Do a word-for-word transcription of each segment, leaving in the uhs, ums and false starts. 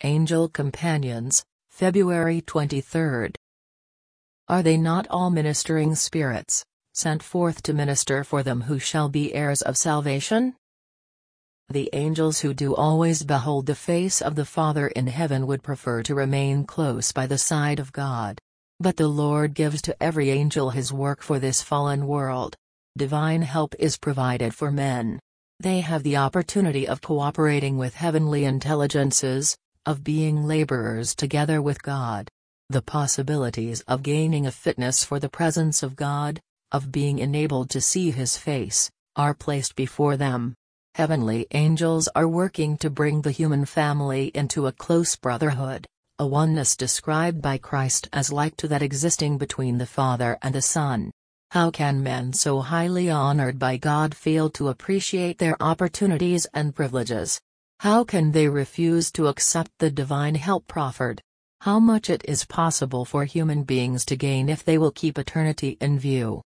Angel Companions, February twenty-third. Are they not all ministering spirits, sent forth to minister for them who shall be heirs of salvation? The angels who do always behold the face of the Father in heaven would prefer to remain close by the side of God. But the Lord gives to every angel his work for this fallen world. Divine help is provided for men. They have the opportunity of cooperating with heavenly intelligences, of being laborers together with God. The possibilities of gaining a fitness for the presence of God, of being enabled to see His face, are placed before them. Heavenly angels are working to bring the human family into a close brotherhood, a oneness described by Christ as like to that existing between the Father and the Son. How can men so highly honored by God fail to appreciate their opportunities and privileges? How can they refuse to accept the divine help proffered? How much it is possible for human beings to gain if they will keep eternity in view.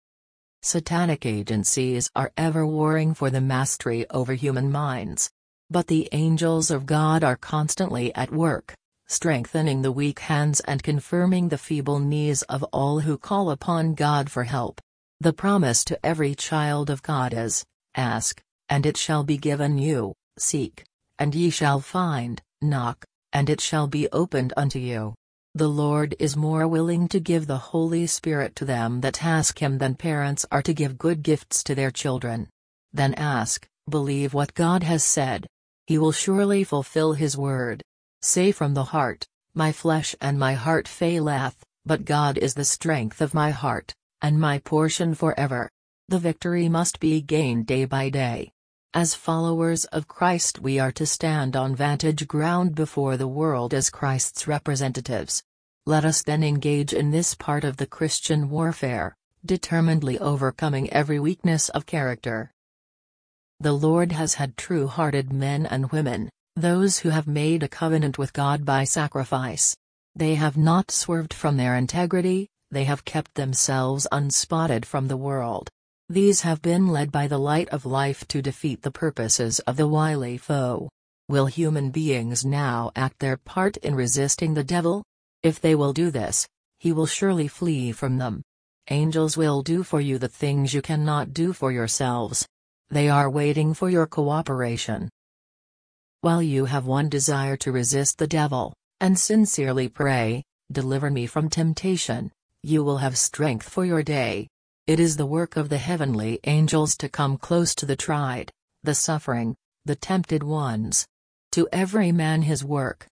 Satanic agencies are ever warring for the mastery over human minds. But the angels of God are constantly at work, strengthening the weak hands and confirming the feeble knees of all who call upon God for help. The promise to every child of God is, "Ask, and it shall be given you, seek, and ye shall find, knock, and it shall be opened unto you." The Lord is more willing to give the Holy Spirit to them that ask Him than parents are to give good gifts to their children. Then ask, believe what God has said. He will surely fulfill His word. Say from the heart, "My flesh and my heart faileth, but God is the strength of my heart, and my portion forever." The victory must be gained day by day. As followers of Christ we are to stand on vantage ground before the world as Christ's representatives. Let us then engage in this part of the Christian warfare, determinedly overcoming every weakness of character. The Lord has had true-hearted men and women, those who have made a covenant with God by sacrifice. They have not swerved from their integrity, they have kept themselves unspotted from the world. These have been led by the light of life to defeat the purposes of the wily foe. Will human beings now act their part in resisting the devil? If they will do this, he will surely flee from them. Angels will do for you the things you cannot do for yourselves. They are waiting for your cooperation. While you have one desire to resist the devil, and sincerely pray, "Deliver me from temptation," you will have strength for your day. It is the work of the heavenly angels to come close to the tried, the suffering, the tempted ones. To every man his work,